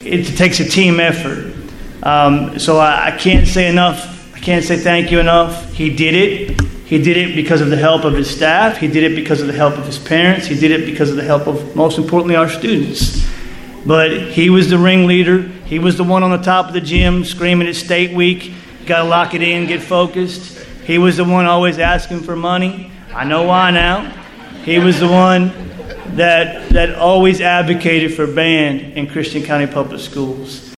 it takes a team effort. So I can't say enough. I can't say thank you enough. He did it. He did it because of the help of his staff. He did it because of the help of his parents. He did it because of the help of, most importantly, our students. But he was the ringleader. He was the one on the top of the gym screaming at State Week, got to lock it in, get focused. He was the one always asking for money. I know why now. He was the one that always advocated for band in Christian County Public Schools.